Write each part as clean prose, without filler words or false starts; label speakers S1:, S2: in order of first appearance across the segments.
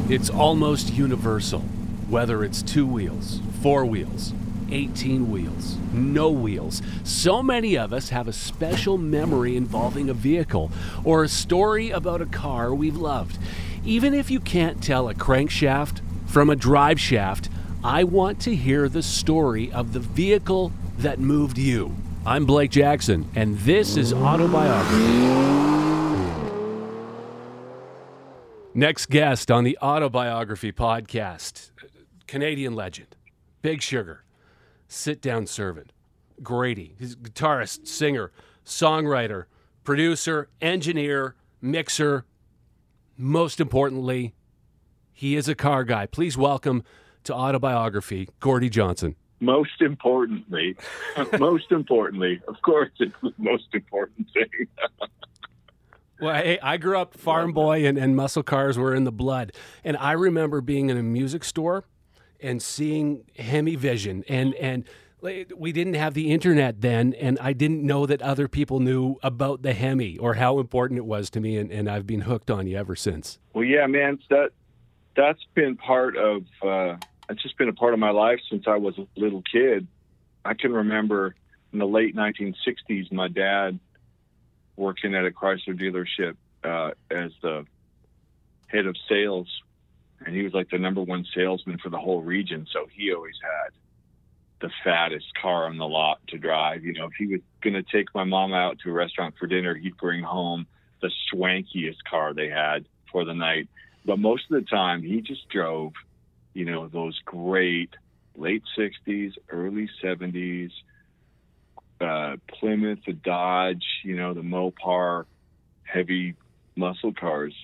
S1: It's almost universal, whether it's 2 wheels, 4 wheels, 18 wheels, no wheels. So many of us have a special memory involving a vehicle or a story about a car we've loved. Even if you can't tell a crankshaft from a drive shaft, I want to hear the story of the vehicle that moved you. I'm Blake Jackson, and this is Autobiography. Next guest on the Autobiography podcast, Canadian legend, Big Sugar, sit-down servant, Grady. He's a guitarist, singer, songwriter, producer, engineer, mixer. Most importantly, he is a car guy. Please welcome to Autobiography, Gordie Johnson.
S2: Most importantly, of course, it's the most important thing.
S1: Well, hey, I grew up farm boy and muscle cars were in the blood. And I remember being in a music store and seeing Hemi Vision. And we didn't have the internet then, and I didn't know that other people knew about the Hemi or how important it was to me. And I've been hooked on you ever since.
S2: Well, yeah, man, that's been part of, it's just been a part of my life since I was a little kid. I can remember in the late 1960s, my dad working at a Chrysler dealership as the head of sales, and he was like the number one salesman for the whole region. So he always had the fattest car on the lot to drive. You know, if he was going to take my mom out to a restaurant for dinner, he'd bring home the swankiest car they had for the night. But most of the time, he just drove, you know, those great late 60s, early 70s, Plymouth, the Dodge, you know, the Mopar, heavy muscle cars,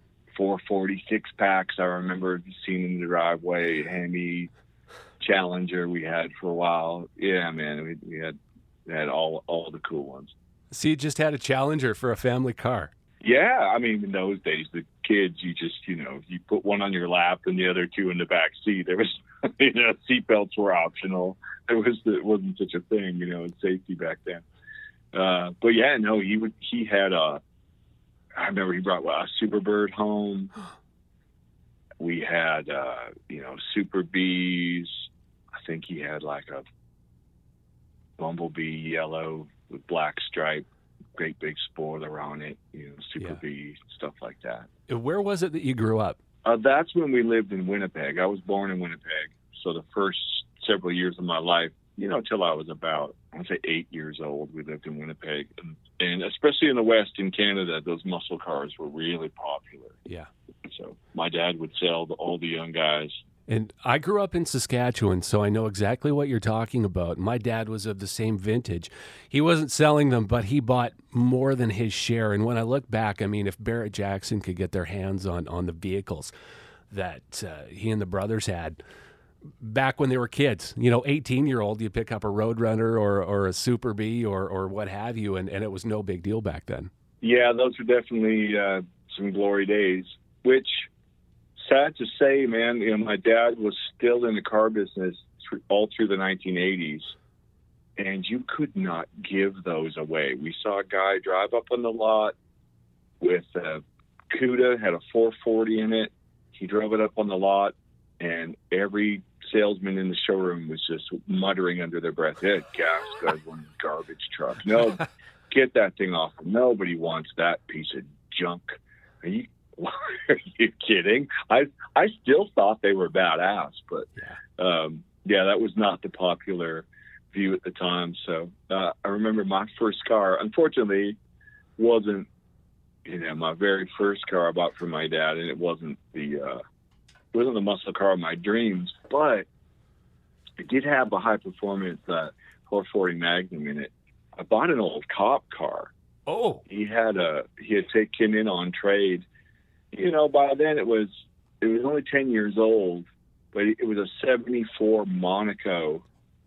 S2: 446 packs. I remember seeing in the driveway, Hemi, Challenger we had for a while. Yeah, man, we had all the cool ones.
S1: So you just had a Challenger for a family car?
S2: Yeah, I mean, in those days, the kids, you just, you know, you put one on your lap and the other two in the back seat. There was, you know, seatbelts were optional. It wasn't such a thing, you know, in safety back then. But yeah, no, he had I remember he brought a Superbird home. We had, you know, Super Bees. I think he had like a Bumblebee yellow with black stripe, great big spoiler on it, you know, Super Bee, stuff like that.
S1: Where was it that you grew up?
S2: That's when we lived in Winnipeg. I was born in Winnipeg. So the first several years of my life, you know, till I was about, I would say 8 years old, we lived in Winnipeg. And especially in the West, in Canada, those muscle cars were really popular.
S1: Yeah.
S2: So my dad would sell all the young guys.
S1: And I grew up in Saskatchewan, so I know exactly what you're talking about. My dad was of the same vintage. He wasn't selling them, but he bought more than his share. And when I look back, I mean, if Barrett Jackson could get their hands on the vehicles that he and the brothers had back when they were kids, you know, 18-year-old, you pick up a Roadrunner or a Super Bee or what have you, and it was no big deal back then.
S2: Yeah, those were definitely some glory days, which, sad to say, man, you know, my dad was still in the car business all through the 1980s, and you could not give those away. We saw a guy drive up on the lot with a Cuda, had a 440 in it. He drove it up on the lot, and every salesman in the showroom was just muttering under their breath, "Hey, gas guzzling garbage truck. No, get that thing off. Nobody wants that piece of junk." Are you kidding? I still thought they were badass, but yeah, that was not the popular view at the time. So I remember my first car, unfortunately, wasn't, you know, my very first car I bought from my dad, and it wasn't the muscle car of my dreams, but it did have a high performance 440 Magnum in it. I bought an old cop car.
S1: Oh,
S2: he had taken in on trade. You know, by then it was only 10 years old, but it was a 74 Monaco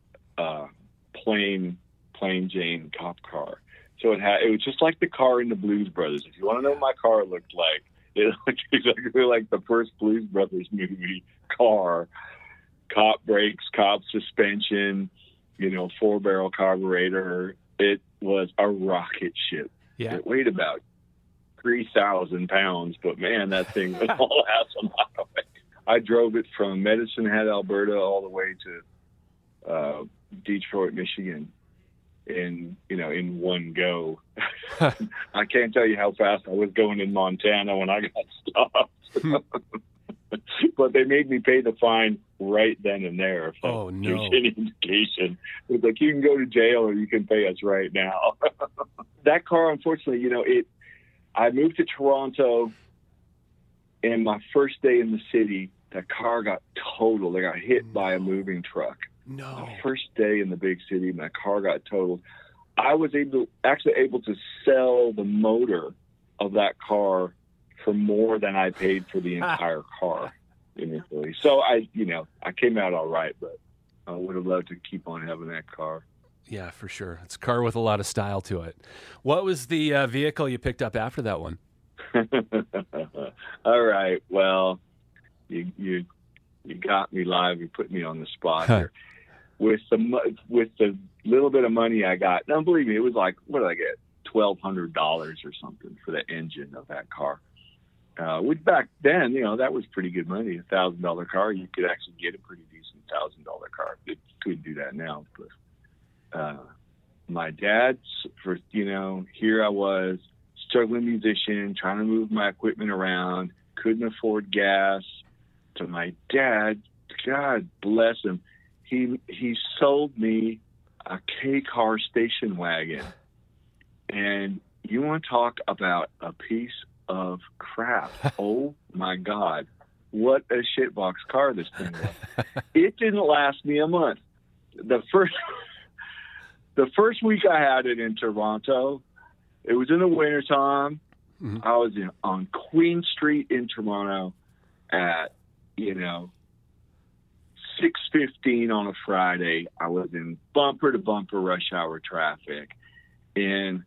S2: plain Jane cop car. So it was just like the car in the Blues Brothers. If you want to know what my car looked like, it looked exactly like the first Blues Brothers movie car. Cop brakes, cop suspension, you know, 4-barrel carburetor. It was a rocket ship.
S1: Yeah.
S2: It weighed about 3,000 pounds, but man, that thing was all ass a mile away. I drove it from Medicine Hat, Alberta, all the way to Detroit, Michigan, in one go. I can't tell you how fast I was going in Montana when I got stopped. But they made me pay the fine right then and there. If
S1: Oh, no.
S2: there's any indication. It was like, you can go to jail or you can pay us right now. That car, unfortunately, I moved to Toronto, and my first day in the city, that car got totaled. I got hit by a moving truck.
S1: No.
S2: My first day in the big city, my car got totaled. I was able to sell the motor of that car for more than I paid for the entire car initially. So I came out all right, but I would have loved to keep on having that car.
S1: Yeah, for sure. It's a car with a lot of style to it. What was the vehicle you picked up after that one?
S2: All right. Well, you got me live. You put me on the spot here. With the little bit of money I got, now believe me, it was like, what did I get? $1,200 or something for the engine of that car. Which back then, that was pretty good money. $1,000 car, you could actually get a pretty decent $1,000 car. You couldn't do that now, but my dad's here I was, struggling musician, trying to move my equipment around, couldn't afford gas. To my dad, God bless him, he sold me a K-car station wagon. And you want to talk about a piece of crap. Oh my God. What a shitbox car this thing was. It didn't last me a month. The first week I had it in Toronto, it was in the wintertime. Mm-hmm. I was on Queen Street in Toronto at, 6:15 on a Friday. I was in bumper to bumper rush hour traffic, and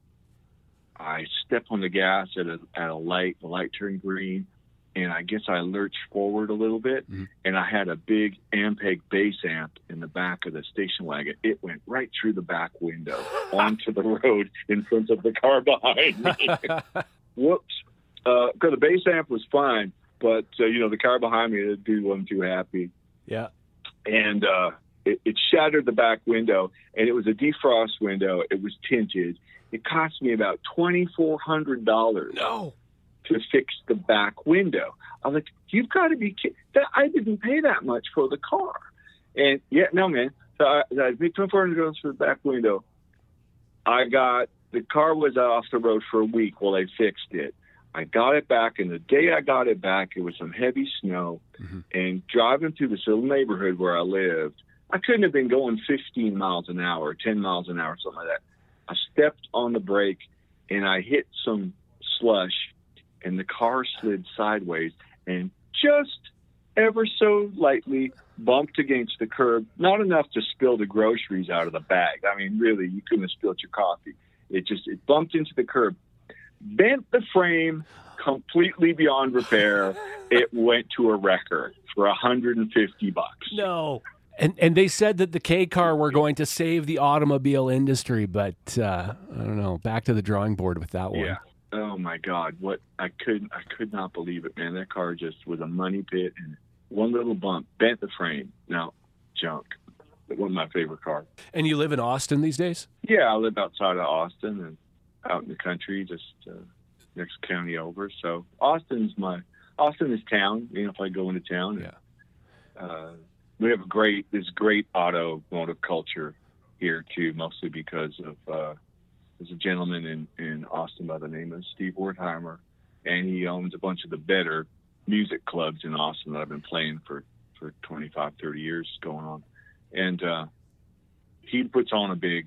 S2: I stepped on the gas at a light. The light turned green, and I guess I lurched forward a little bit, mm-hmm. and I had a big Ampeg bass amp in the back of the station wagon. It went right through the back window onto the road in front of the car behind me. Whoops. Because the bass amp was fine, but, the car behind me, the dude wasn't too happy.
S1: Yeah.
S2: And it shattered the back window, and it was a defrost window. It was tinted. It cost me about $2,400 to fix the back window. I was like, you've got to be kidding. I didn't pay that much for the car. And yeah, no, man. So I paid $2,400 for the back window. The car was off the road for a week while they fixed it. I got it back, and the day I got it back, it was some heavy snow. Mm-hmm. And driving through this little neighborhood where I lived, I couldn't have been going 15 miles an hour, 10 miles an hour, something like that. I stepped on the brake, and I hit some slush, and the car slid sideways and just ever so lightly bumped against the curb, not enough to spill the groceries out of the bag. I mean, really, you couldn't have spilled your coffee. It bumped into the curb, bent the frame completely beyond repair. It went to a wrecker for $150.
S1: No. And they said that the K car were going to save the automobile industry, but I don't know. Back to the drawing board with that one.
S2: Yeah. Oh my God! What I could not believe it, man. That car just was a money pit, and one little bump bent the frame. Now, junk. It wasn't my favorite car.
S1: And you live in Austin these days?
S2: Yeah, I live outside of Austin and out in the country, just next county over. So Austin is town. If I go into town.
S1: Yeah.
S2: We have this great automotive culture here too, mostly because of there's a gentleman in Austin by the name of Steve Wertheimer, and he owns a bunch of the better music clubs in Austin that I've been playing for 25, 30 years going on. And he puts on a big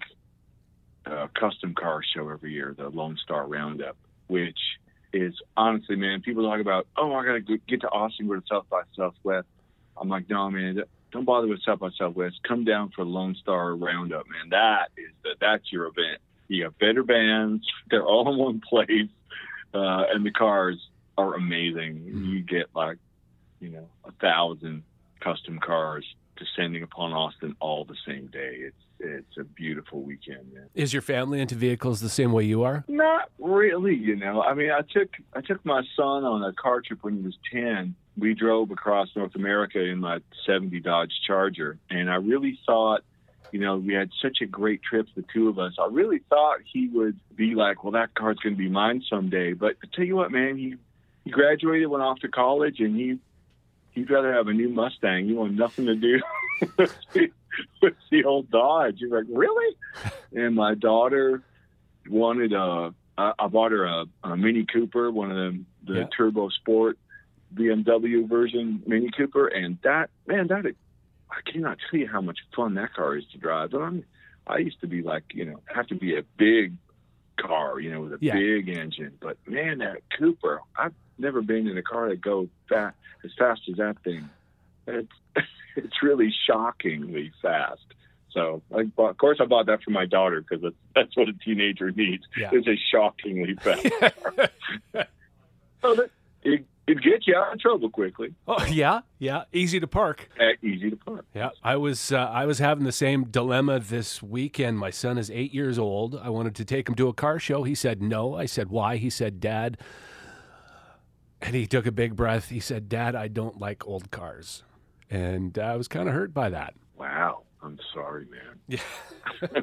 S2: custom car show every year, the Lone Star Roundup, which is honestly, man, people talk about, I got to get to Austin, go to South by Southwest. I'm like, no, man, don't bother with South by Southwest. Come down for Lone Star Roundup, man. That's your event. You have better bands. They're all in one place. And the cars are amazing. You get 1,000 custom cars descending upon Austin all the same day. It's a beautiful weekend, man.
S1: Is your family into vehicles the same way you are?
S2: Not really, you know. I mean, I took my son on a car trip when he was 10. We drove across North America in my 70 Dodge Charger, and I really thought, you know, we had such a great trip, the two of us. I really thought he would be like, well, that car's going to be mine someday. But I tell you what, man, he graduated, went off to college, and he'd rather have a new Mustang. He wanted nothing to do with the old Dodge. You're like, really? And my daughter wanted I bought her a Mini Cooper, one of them, the Turbo Sport BMW version Mini Cooper, and that I cannot tell you how much fun that car is to drive. But I used to be like, you know, have to be a big car, you know, with a big engine. But man, that Cooper, I've never been in a car that goes as fast as that thing. It's really shockingly fast. So, of course, I bought that for my daughter because that's what a teenager needs. Yeah. It's a shockingly fast car. So it gets you out of trouble quickly.
S1: Oh yeah, easy to park.
S2: Easy to park.
S1: Yeah, I was having the same dilemma this weekend. My son is 8 years old. I wanted to take him to a car show. He said no. I said why? He said, Dad. And he took a big breath. He said, Dad, I don't like old cars. And I was kind of hurt by that.
S2: Wow. I'm sorry, man.
S1: Yeah.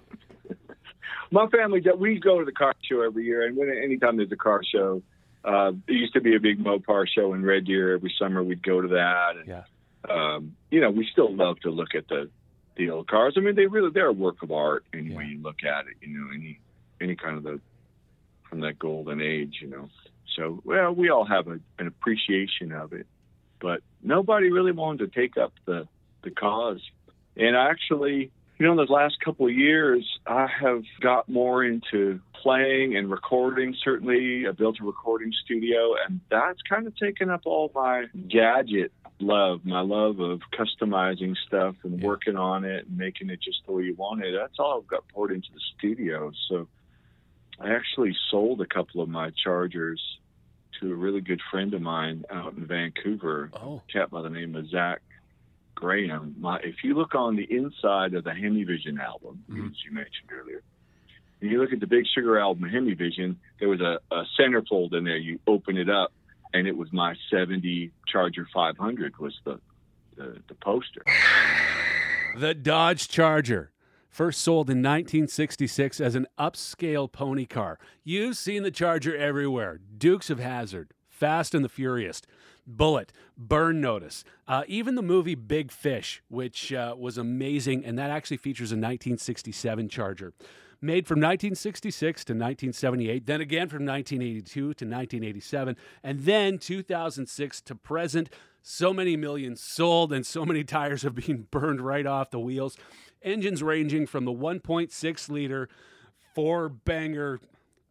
S2: My family, we go to the car show every year. And anytime there's a car show, there used to be a big Mopar show in Red Deer. Every summer we'd go to that. And, you know, we still love to look at the old cars. I mean, they're a work of art any way you look at it, you know, any kind of from that golden age, you know. So, well, we all have an appreciation of it, but nobody really wanted to take up the cause. And actually, you know, in the last couple of years, I have got more into playing and recording. Certainly, I built a recording studio, and that's kind of taken up all my gadget love, my love of customizing stuff and working on it and making it just the way you want it. That's all I've got poured into the studio. So I actually sold a couple of my Chargers to a really good friend of mine out in Vancouver, a cat by the name of Zach Graham. If you look on the inside of the Hemivision album, as you mentioned earlier, and you look at the Big Sugar album, Hemivision, there was a centerfold in there. You open it up, and it was my 70 Charger 500 was the poster.
S1: The Dodge Charger. First sold in 1966 as an upscale pony car. You've seen the Charger everywhere. Dukes of Hazzard, Fast and the Furious, Bullet, Burn Notice, even the movie Big Fish, which was amazing, and that actually features a 1967 Charger. Made from 1966 to 1978, then again from 1982 to 1987, and then 2006 to present. So many millions sold, and so many tires have been burned right off the wheels. Engines ranging from the 1.6-liter four-banger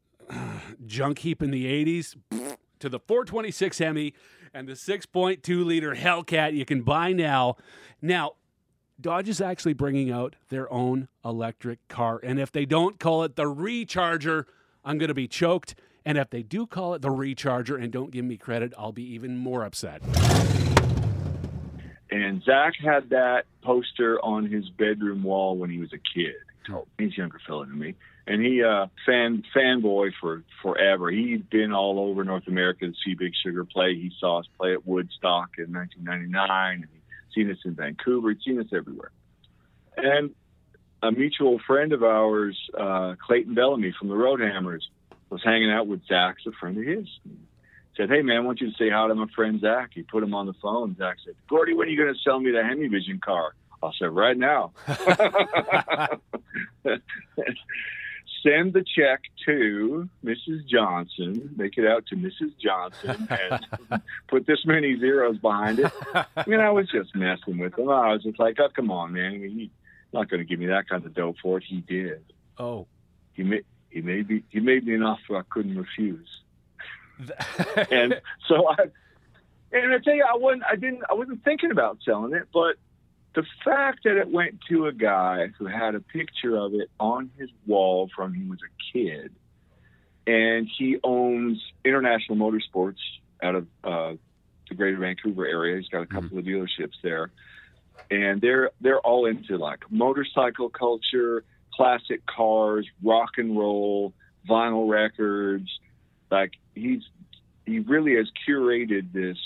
S1: junk heap in the 80s to the 426 Hemi and the 6.2-liter Hellcat you can buy now. Now, Dodge is actually bringing out their own electric car, and if they don't call it the Recharger, I'm going to be choked. And if they do call it the Recharger and don't give me credit, I'll be even more upset.
S2: And Zach had that poster on his bedroom wall when he was a kid. He's a younger fella than me. And he fanboy for forever. He'd been all over North America to see Big Sugar play. He saw us play at Woodstock in 1999. And he'd seen us in Vancouver. He'd seen us everywhere. And a mutual friend of ours, Clayton Bellamy from the Roadhammers, was hanging out with Zach, a friend of his. Said, hey, man, I want you to say hi to my friend Zach. He put him on the phone. Zach said, Gordy, when are you going to sell me the Hemivision car? I said, right now. Send the check to Mrs. Johnson. Make it out to Mrs. Johnson and put this many zeros behind it. I mean, I was just messing with him. I was just like, oh, come on, man. I mean, he's not going to give me that kind of dough for it. He did.
S1: Oh.
S2: He made me an offer I couldn't refuse. And so I tell you, I wasn't thinking about selling it, but the fact that it went to a guy who had a picture of it on his wall from he was a kid, and he owns International Motorsports out of the Greater Vancouver area. He's got a couple of dealerships there. and they're all into like motorcycle culture, classic cars, rock and roll, vinyl records. Like he really has curated this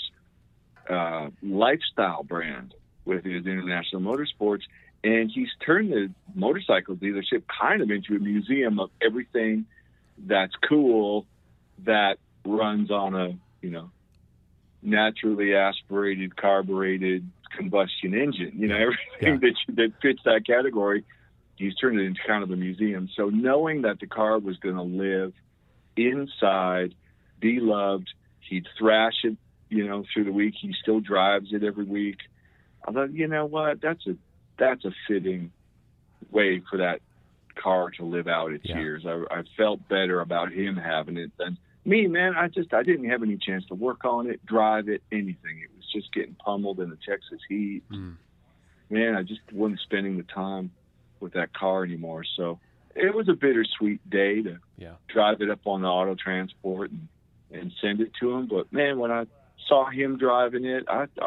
S2: lifestyle brand with his International Motorsports, and he's turned the motorcycle dealership kind of into a museum of everything that's cool that runs on a, naturally aspirated, carbureted combustion engine. Everything that fits that category, he's turned it into kind of a museum. So knowing that the car was going to live inside, be loved, he'd thrash it, through the week. He still drives it every week. I thought, you know what, that's a fitting way for that car to live out its years. I felt better about him having it than me, man. I didn't have any chance to work on it, drive it, anything. It was just getting pummeled in the Texas heat. Man, I just wasn't spending the time with that car anymore. So it was a bittersweet day to drive it up on the auto transport and send it to him. But man, when I saw him driving it,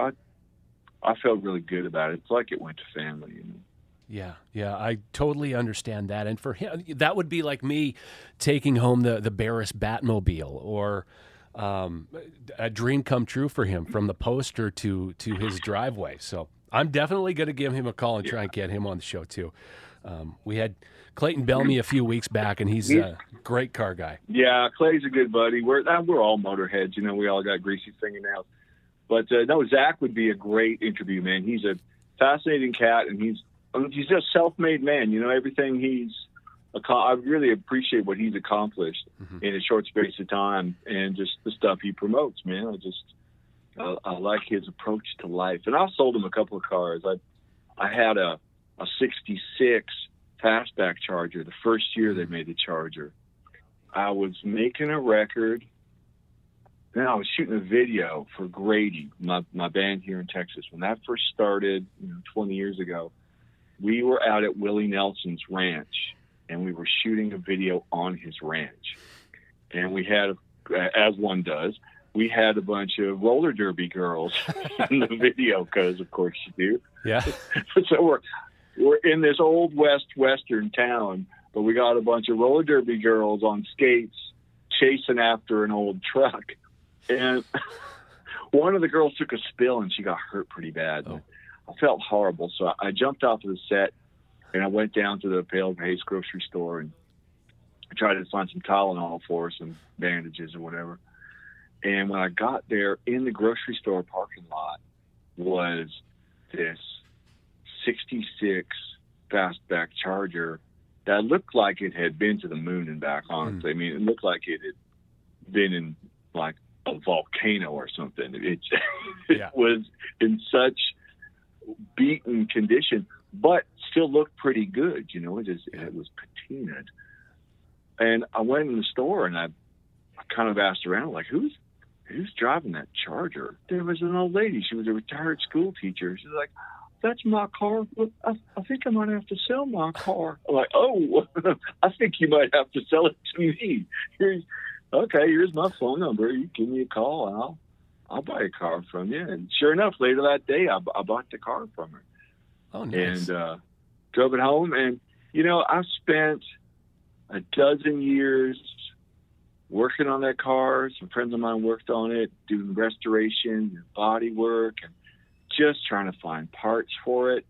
S2: I felt really good about it. It's like it went to family.
S1: Yeah, I totally understand that. And for him, that would be like me taking home the Barris Batmobile, or a dream come true for him, from the poster to his driveway. So I'm definitely going to give him a call and try and get him on the show too. We had Clayton Bellamy a few weeks back, and he's a great car guy. Yeah,
S2: Clay's a good buddy. We're all motorheads. We all got greasy fingernails. But no, Zach would be a great interview, man. He's a fascinating cat, and he's a self-made man. Everything I really appreciate what he's accomplished in a short space of time, and just the stuff he promotes, man. I like his approach to life. And I sold him a couple of cars. I had a 66 fastback Charger the first year they made the Charger. I was making a record. Then I was shooting a video for Grady, my band here in Texas. When that first started, 20 years ago, we were out at Willie Nelson's ranch, and we were shooting a video on his ranch. And we had, as one does, we had a bunch of roller derby girls in the video, because of course you do.
S1: Yeah.
S2: So we're in this old western town, but we got a bunch of roller derby girls on skates chasing after an old truck. And one of the girls took a spill, and she got hurt pretty bad. Oh. I felt horrible. So I jumped off of the set, and I went down to the Pale Pace grocery store and tried to find some Tylenol for her, some bandages or whatever. And when I got there, in the grocery store parking lot was this 66 fastback Charger that looked like it had been to the moon and back, honestly. I mean, it looked like it had been in like a volcano or something. It was in such beaten condition, but still looked pretty good. It was patinaed. And I went in the store, and I kind of asked around, like, who's driving that Charger? There was an old lady. She was a retired school teacher. She's like, that's my car. I think I might have to sell my car. I'm like, oh, I think you might have to sell it to me. Here's my phone number. You give me a call, and I'll buy a car from you. And sure enough, later that day, I bought the car from her.
S1: Oh, nice.
S2: And drove it home. And, I spent a dozen years working on that car. Some friends of mine worked on it, doing restoration and body work, and just trying to find parts for it.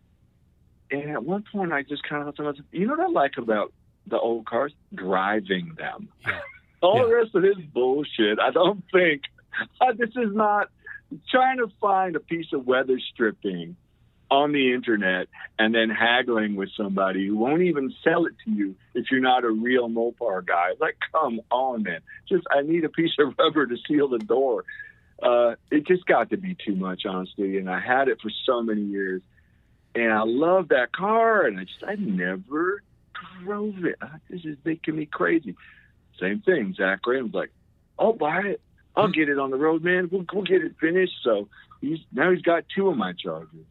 S2: And at one point, I just kind of thought to myself, what I like about the old cars? Driving them.
S1: Yeah.
S2: All the rest of this bullshit, I don't think. This is not trying to find a piece of weather stripping on the internet and then haggling with somebody who won't even sell it to you if you're not a real Mopar guy. Like, come on, man. I need a piece of rubber to seal the door. It just got to be too much, honestly. And I had it for so many years. And I love that car, and I never drove it. This is making me crazy. Same thing. Zach Graham's like, I'll buy it. I'll get it on the road, man. We'll get it finished. So he's got two of my Chargers.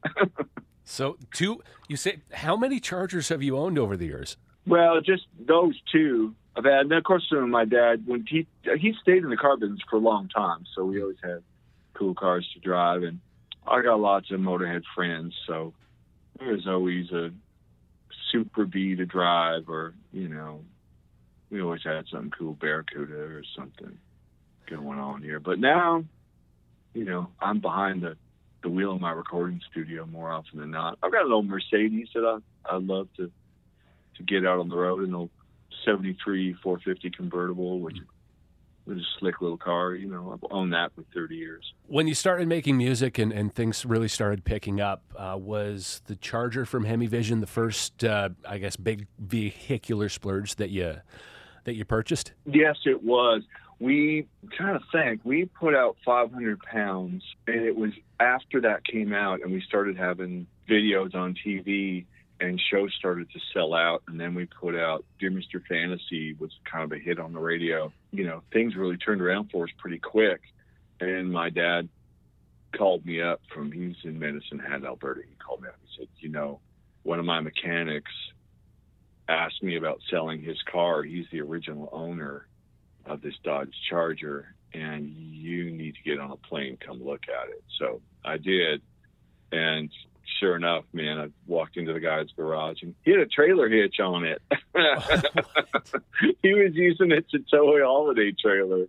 S1: So you say, how many Chargers have you owned over the years?
S2: Well, just those two. I've had, and of course, my dad, when he stayed in the car business for a long time, so we always had cool cars to drive. And I got lots of Motorhead friends, so there's always a Super B to drive, or, you know, we always had some cool Barracuda or something going on here. But now, you know, I'm behind the wheel of my recording studio more often than not. I've got an old Mercedes that I love to get out on the road, an old 73 450 convertible, which was a slick little car. You know, I've owned that for 30 years.
S1: When you started making music and things really started picking up, was the Charger from Hemivision the first, I guess, big vehicular splurge that you purchased?
S2: Yes, it was. We kind of think we put out 500 pounds, and it was after that came out and we started having videos on TV and shows started to sell out. And then we put out Dear Mr. Fantasy, was kind of a hit on the radio. You know, things really turned around for us pretty quick. And my dad called me up he's in Medicine Hat, Alberta. He called me up and said, you know, one of my mechanics asked me about selling his car. He's the original owner of this Dodge Charger, and you need to get on a plane, come look at it. So I did, and sure enough, man, I walked into the guy's garage and he had a trailer hitch on it. He was using it to tow a holiday trailer.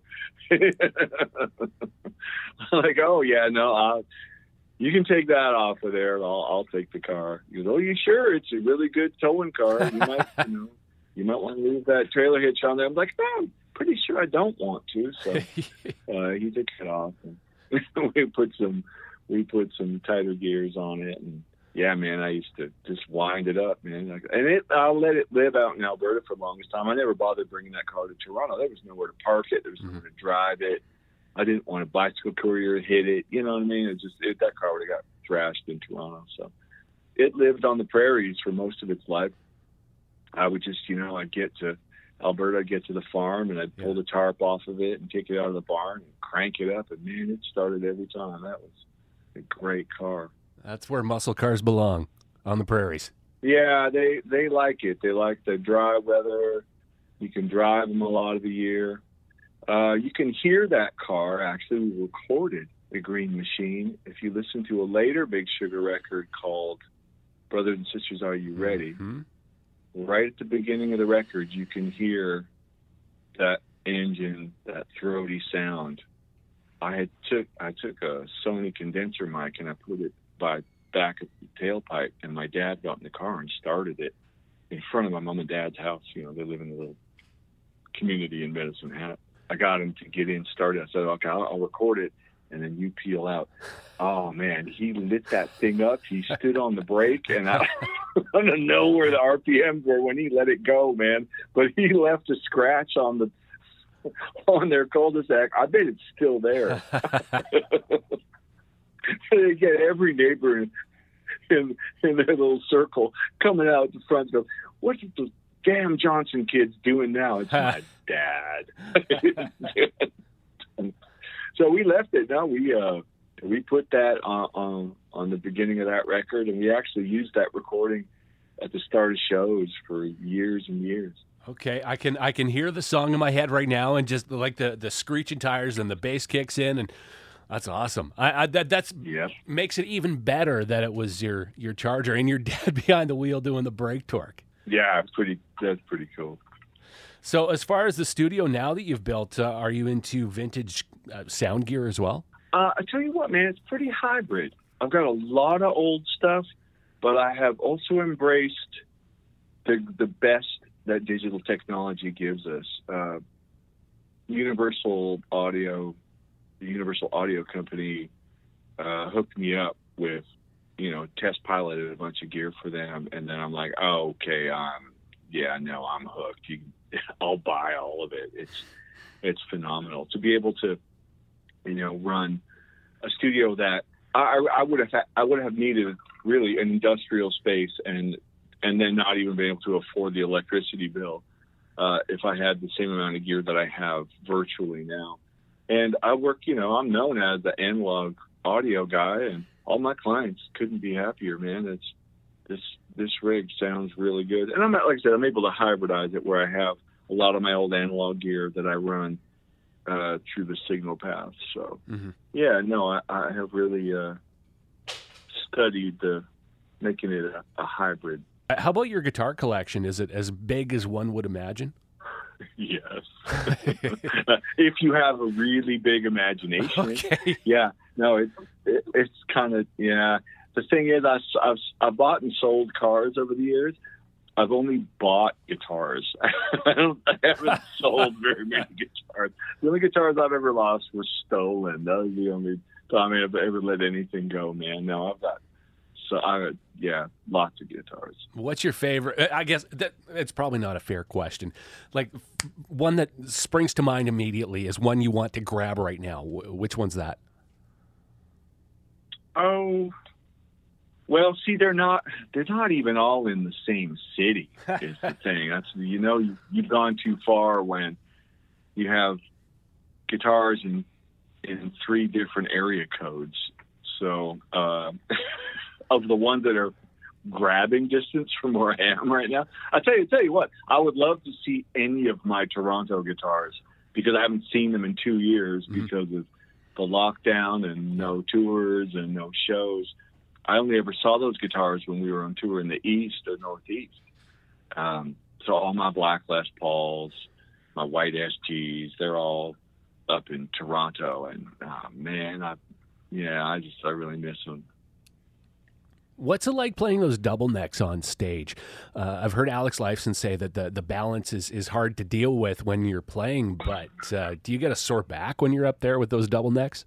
S2: I'm like, oh yeah, no, you can take that off of there. I'll take the car. He goes, oh, you sure? It's a really good towing car. You might, you might want to leave that trailer hitch on there. I'm like, no, I'm pretty sure I don't want to. So he took it off, and we put some tighter gears on it, and yeah, man, I used to just wind it up, man. And I'll let it live out in Alberta for the longest time. I never bothered bringing that car to Toronto. There was nowhere to park it. There was nowhere to drive it. I didn't want a bicycle courier to hit it. You know what I mean? That car would have got thrashed in Toronto. So it lived on the prairies for most of its life. I would just, I'd get to Alberta, I'd get to the farm, and I'd pull the tarp off of it and take it out of the barn and crank it up. And man, it started every time. That was a great car.
S1: That's where muscle cars belong, on the prairies.
S2: Yeah, they like it. They like the dry weather. You can drive them a lot of the year. You can hear that car. Actually, we recorded the Green Machine. If you listen to a later Big Sugar record called Brothers and Sisters, Are You Ready? Mm-hmm. Right at the beginning of the record, you can hear that engine, that throaty sound. I took a Sony condenser mic and I put it by back of the tailpipe, and my dad got in the car and started it in front of my mom and dad's house. They live in a little community in Medicine Hat. I got him to get in started. I said, okay, I'll record it, and then you peel out. Oh, man, he lit that thing up. He stood on the brake, and I don't know where the RPMs were when he let it go, man. But he left a scratch on their cul-de-sac. I bet it's still there. They get every neighbor in their little circle coming out the front. Go, what's the damn Johnson kids doing now? It's my dad. So we left it. No, we put that on the beginning of that record, and we actually used that recording at the start of shows for years and years.
S1: Okay, I can hear the song in my head right now, and just like the screeching tires and the bass kicks in, and that's awesome. That's makes it even better that it was your Charger and your dad behind the wheel doing the brake torque.
S2: Yeah, that's pretty cool.
S1: So as far as the studio now that you've built, are you into vintage sound gear as well?
S2: I tell you what, man, it's pretty hybrid. I've got a lot of old stuff, but I have also embraced the best that digital technology gives us. Universal Audio, the Universal Audio Company, hooked me up with, test piloted a bunch of gear for them, and then I'm like, oh, okay, I'm hooked. I'll buy all of it. It's phenomenal to be able to, run a studio that I would have needed really an industrial space and then not even been able to afford the electricity bill if I had the same amount of gear that I have virtually now. And I work, I'm known as the analog audio guy, and all my clients couldn't be happier, man. This rig sounds really good. And like I said, I'm able to hybridize it where I have a lot of my old analog gear that I run through the signal path. So, I have really studied making it a hybrid.
S1: How about your guitar collection? Is it as big as one would imagine?
S2: Yes. If you have a really big imagination.
S1: Okay.
S2: Yeah. No, it's kind of, yeah. The thing is, I've bought and sold cars over the years. I've only bought guitars. I haven't sold very many guitars. The only guitars I've ever lost were stolen. That was the only time I've ever let anything go, man. No, I've got, lots of guitars.
S1: What's your favorite? I guess it's probably not a fair question. Like, one that springs to mind immediately is one you want to grab right now. Which one's that?
S2: Oh, well, see, they're not even all in the same city, is the thing. That's, you've gone too far when you have guitars in 3 different area codes. So, of the ones that are grabbing distance from where I am right now, I tell you what, I would love to see any of my Toronto guitars, because I haven't seen them in 2 years because of the lockdown and no tours and no shows. I only ever saw those guitars when we were on tour in the East or Northeast. So all my black Les Pauls, my white SGs, they're all up in Toronto. And, man, I really miss them.
S1: What's it like playing those double necks on stage? I've heard Alex Lifeson say that the balance is hard to deal with when you're playing, but do you get a sore back when you're up there with those double necks?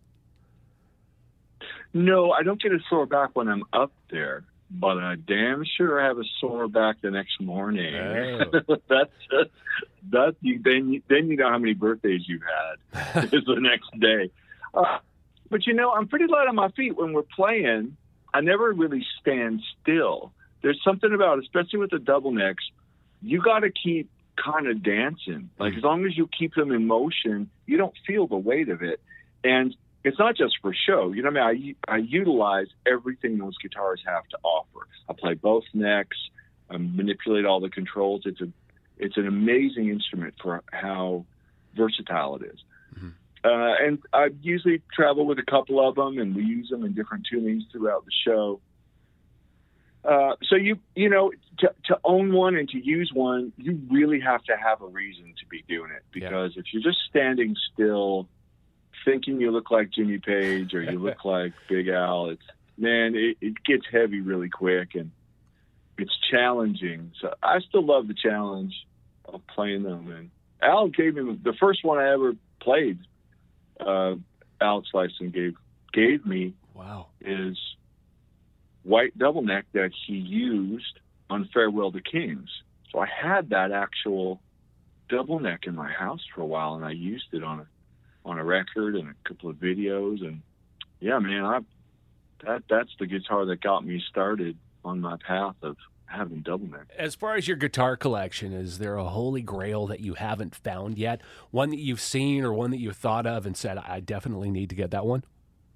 S2: No, I don't get a sore back when I'm up there, but I damn sure have a sore back the next morning.
S1: Oh.
S2: Then you know how many birthdays you've had is the next day. But I'm pretty light on my feet when we're playing. I never really stand still. There's something about, especially with the double necks, you got to keep kind of dancing. Like, as long as you keep them in motion, you don't feel the weight of it. And it's not just for show. I utilize everything those guitars have to offer. I play both necks. I manipulate all the controls. It's an amazing instrument for how versatile it is. Mm-hmm. And I usually travel with a couple of them, and we use them in different tunings throughout the show. So to own one and to use one, you really have to have a reason to be doing it, because if you're just standing still, thinking you look like Jimmy Page or you look like Big Al, it gets heavy really quick, and it's challenging. So I still love the challenge of playing them. And Al gave me the first one I ever played. Alex Lifeson gave me is white double neck that he used on Farewell to Kings. So I had that actual double neck in my house for a while, and I used it on a record and a couple of videos. And yeah, man, that's the guitar that got me started on my path of having double neck.
S1: As far as your guitar collection, is there a holy grail that you haven't found yet? One that you've seen or one that you've thought of and said, I definitely need to get that one?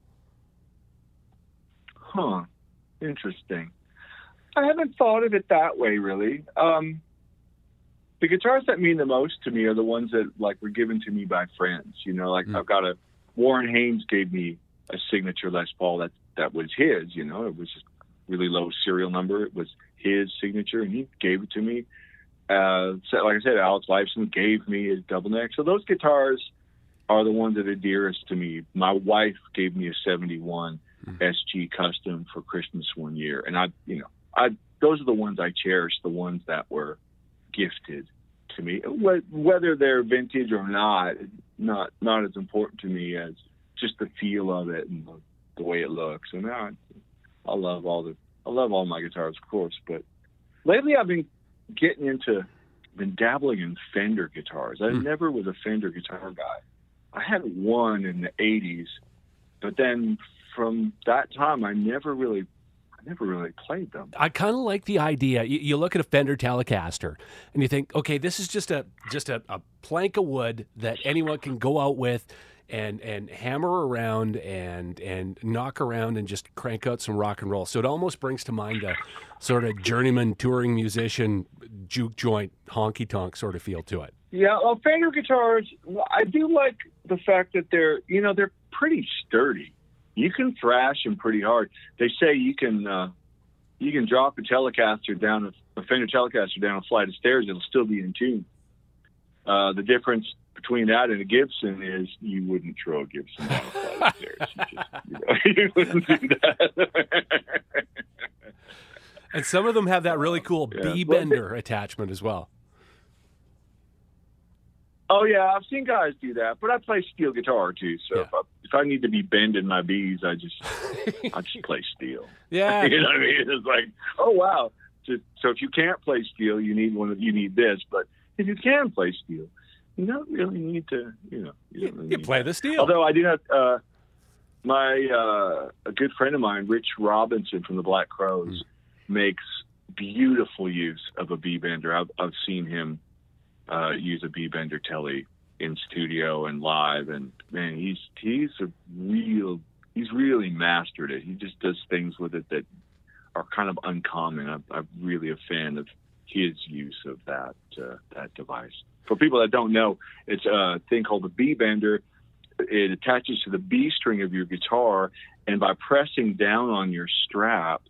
S2: Huh. Interesting. I haven't thought of it that way, really. The guitars that mean the most to me are the ones that were given to me by friends. I've got Warren Haynes gave me a signature Les Paul that was his. It was just really low serial number. It was his signature, and he gave it to me. So like I said, Alex Lifeson gave me his double neck. So those guitars are the ones that are dearest to me. My wife gave me a 71 SG Custom for Christmas one year, and those are the ones I cherish, the ones that were gifted to me. Whether they're vintage or not as important to me as just the feel of it and the way it looks. And I love all my guitars, of course, but lately I've been dabbling in Fender guitars. I never was a Fender guitar guy. I had one in the 80s, but then from that time I never really played them.
S1: I kind of like the idea. You look at a Fender Telecaster and you think, okay, this is just a plank of wood that anyone can go out with and hammer around and knock around and just crank out some rock and roll. So it almost brings to mind a sort of journeyman touring musician, juke joint, honky tonk sort of feel to it.
S2: Yeah, Fender guitars, I do like the fact that they're pretty sturdy. you can thrash them pretty hard. They say you can drop a Telecaster down, a Fender Telecaster down a flight of stairs, it'll still be in tune. The difference between that and a Gibson is you wouldn't throw a Gibson down a flight of stairs. You wouldn't do that.
S1: And some of them have that really cool B-bender attachment as well.
S2: Oh yeah, I've seen guys do that, but I play steel guitar too. So if I need to be bending my Bs, I just play steel.
S1: Yeah,
S2: you know what I mean? It's like, oh wow. So if you can't play steel, you need this. But if you can play steel, you don't really need to. You
S1: play the steel.
S2: Although I do have a good friend of mine, Rich Robinson from the Black Crowes, makes beautiful use of a B-bender. I've seen him use a B-bender telly in studio and live, and man, he's really mastered it. He just does things with it that are kind of uncommon. I'm really a fan of his use of that device. For people that don't know, it's a thing called the B-bender. It attaches to the B string of your guitar, and by pressing down on your strap,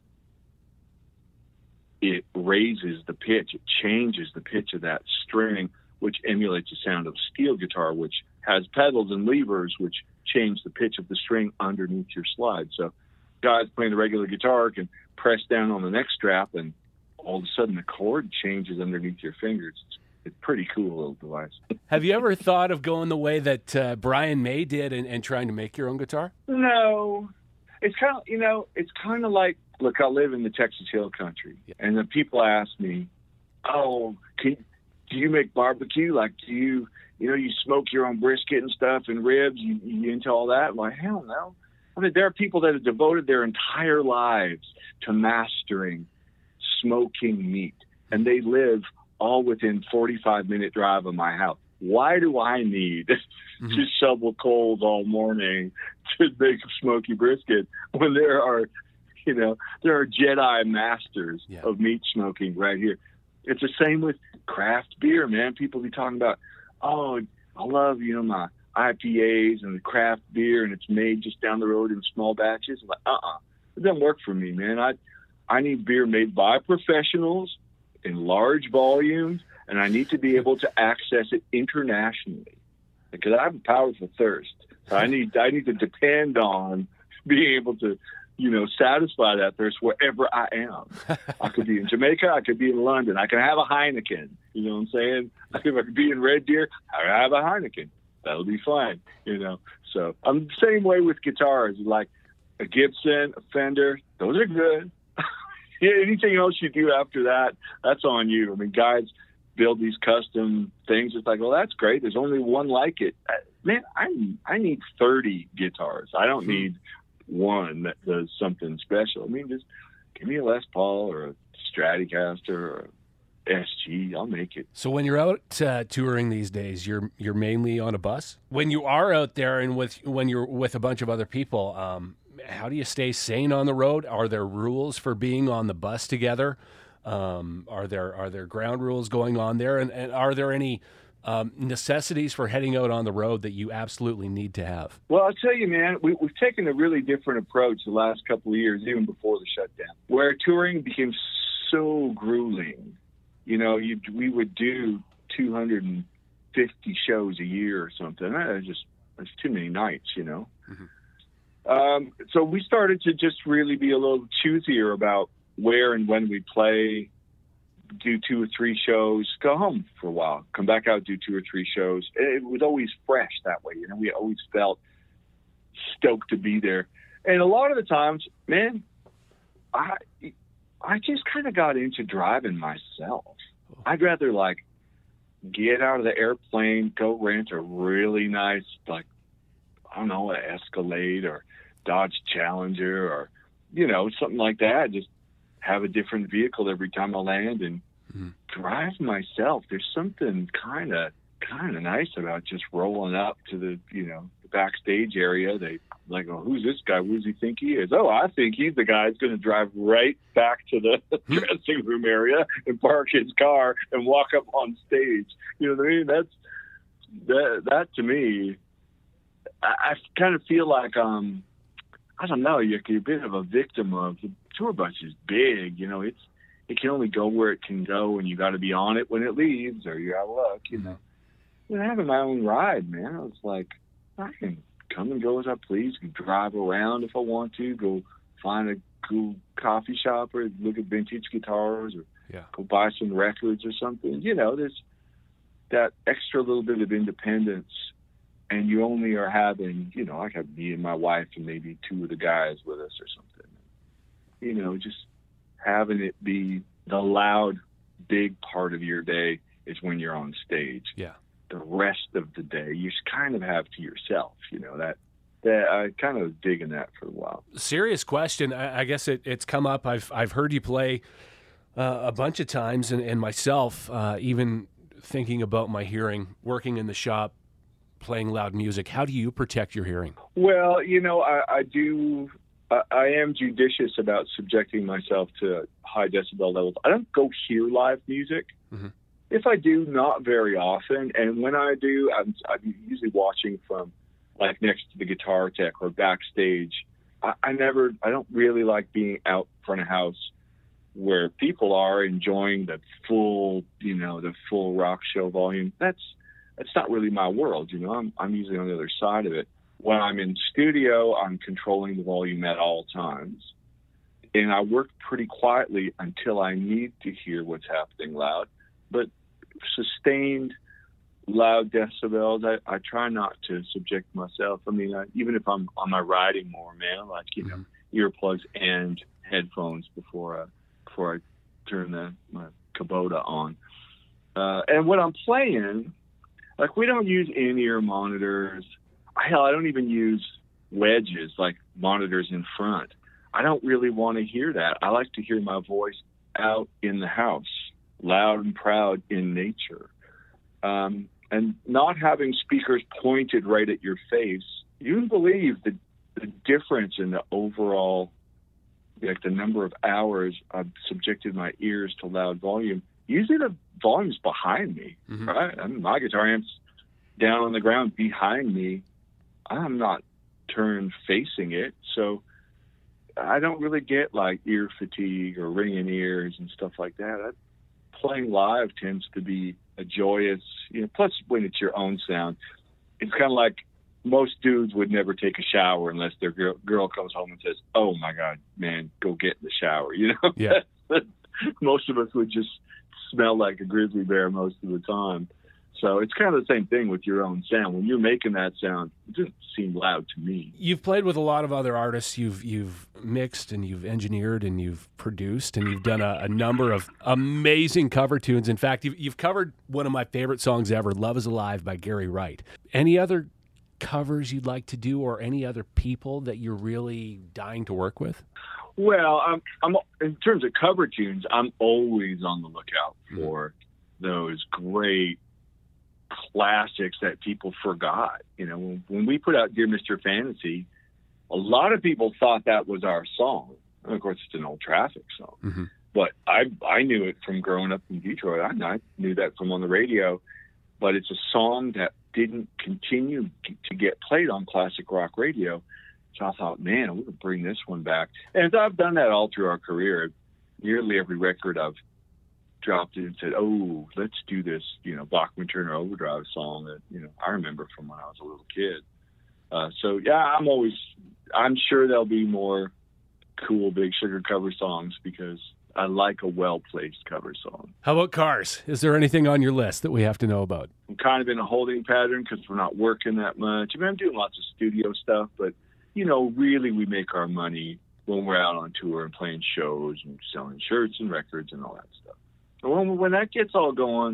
S2: it raises the pitch. It changes the pitch of that string, which emulates the sound of steel guitar, which has pedals and levers, which change the pitch of the string underneath your slide. So guys playing the regular guitar can press down on the neck strap, and all of a sudden the chord changes underneath your fingers. It's a pretty cool little device.
S1: Have you ever thought of going the way that Brian May did and trying to make your own guitar?
S2: No. It's kind of like, look, I live in the Texas Hill Country, and the people ask me, "Oh, do you make barbecue? Like, do you smoke your own brisket and stuff and ribs? You into all that?" I'm like, hell no. I mean, there are people that have devoted their entire lives to mastering smoking meat, and they live all within 45-minute drive of my house. Why do I need to shovel coals all morning to make a smoky brisket when there are Jedi masters of meat smoking right here? It's the same with craft beer, man. People be talking about, oh, I love, my IPAs and the craft beer, and it's made just down the road in small batches. I'm like, it doesn't work for me, man. I need beer made by professionals in large volumes, and I need to be able to access it internationally because I have a powerful thirst. So I need to depend on being able to, satisfy that thirst wherever I am. I could be in Jamaica. I could be in London. I can have a Heineken. You know what I'm saying? If I could be in Red Deer, I have a Heineken. That'll be fine. So I'm the same way with guitars. Like a Gibson, a Fender, those are good. Anything else you do after that, that's on you. I mean, guys build these custom things. It's like, well, that's great. There's only one like it. Man, I need 30 guitars. I don't need one that does something special. I mean, just give me a Les Paul or a Stratocaster or a SG. I'll make it.
S1: So when you're out touring these days, you're mainly on a bus? When you are out there and when you're with a bunch of other people, how do you stay sane on the road? Are there rules for being on the bus together? Are there ground rules going on there? And are there any necessities for heading out on the road that you absolutely need to have?
S2: Well, I'll tell you, man, we've taken a really different approach the last couple of years, even before the shutdown, where touring became so grueling. We would do 250 shows a year or something. That's too many nights, So we started to just really be a little choosier about where and when we play, do 2 or 3 shows, go home for a while, come back out, do 2 or 3 shows. It was always fresh that way. We always felt stoked to be there. And a lot of the times, man, I just kind of got into driving myself. I'd rather get out of the airplane, go rent a really nice, an Escalade or Dodge Challenger or, something like that. Just have a different vehicle every time I land and drive myself. There's something kind of nice about just rolling up to the backstage area. They like, oh, who's this guy? What does he think he is? Oh, I think he's the guy that's going to drive right back to the dressing room area and park his car and walk up on stage. You know what I mean? That to me, I kind of feel like I'm I don't know, you're a bit of a victim of the tour bus is big, it can only go where it can go, and you got to be on it when it leaves, or you're out of luck, And having my own ride, man, I was like, I can come and go as I please, can drive around if I want to, go find a cool coffee shop or look at vintage guitars, or go buy some records or something. There's that extra little bit of independence, and you only are having, I have me and my wife and maybe two of the guys with us or something. Just having it be the loud, big part of your day is when you're on stage.
S1: Yeah.
S2: The rest of the day you just kind of have to yourself. That I kind of was digging that for a while.
S1: Serious question. I guess it's come up. I've heard you play a bunch of times, and myself, even thinking about my hearing, working in the shop, playing loud music. How do you protect your hearing?
S2: Well, I do. I am judicious about subjecting myself to high decibel levels. I don't go hear live music. Mm-hmm. If I do, not very often. And when I do, I'm usually watching from like next to the guitar tech or backstage. I don't really like being out front of house where people are enjoying the full rock show volume. That's not really my world. I'm usually on the other side of it. When I'm in studio, I'm controlling the volume at all times. And I work pretty quietly until I need to hear what's happening loud. But sustained loud decibels, I try not to subject myself. I mean, even if I'm on my riding more, man, like, earplugs and headphones before I turn my Kubota on. And when I'm playing, like, we don't use in-ear monitors. Hell, I don't even use wedges, like monitors in front. I don't really want to hear that. I like to hear my voice out in the house, loud and proud in nature. And not having speakers pointed right at your face, you wouldn't believe the difference in the overall, like the number of hours I've subjected my ears to loud volume. Usually the volume's behind me, mm-hmm. right? I mean, my guitar amp's down on the ground behind me. I'm not turned facing it, so I don't really get like ear fatigue or ringing ears and stuff like that. Playing live tends to be a joyous, plus when it's your own sound, it's kind of like most dudes would never take a shower unless their girl comes home and says, "Oh my God, man, go get in the shower."
S1: Yeah.
S2: Most of us would just smell like a grizzly bear most of the time. So it's kind of the same thing with your own sound. When you're making that sound, it doesn't seem loud to me.
S1: You've played with a lot of other artists. You've mixed and you've engineered and you've produced and you've done a number of amazing cover tunes. In fact, you've covered one of my favorite songs ever, "Love Is Alive" by Gary Wright. Any other covers you'd like to do, or any other people that you're really dying to work with?
S2: Well, I'm in terms of cover tunes, I'm always on the lookout for those great classics that people forgot. When we put out Dear Mr. Fantasy, a lot of people thought that was our song. And of course, it's an old Traffic song. Mm-hmm. But I knew it from growing up in Detroit. I knew that from on the radio. But it's a song that didn't continue to get played on classic rock radio. So I thought, man, we could bring this one back. And I've done that all through our career. Nearly every record I've dropped in and said, "Oh, let's do this, Bachman Turner Overdrive song that, I remember from when I was a little kid." So yeah, I'm sure there'll be more cool Big Sugar cover songs because I like a well-placed cover song.
S1: How about Cars? Is there anything on your list that we have to know about?
S2: I'm kind of in a holding pattern because we're not working that much. I mean, I'm doing lots of studio stuff, but, really we make our money when we're out on tour and playing shows and selling shirts and records and all that stuff. When that gets all going,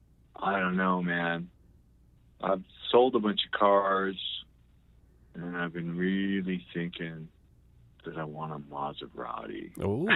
S2: I don't know, man. I've sold a bunch of cars, and I've been really thinking that I want a Maserati.
S1: Oh.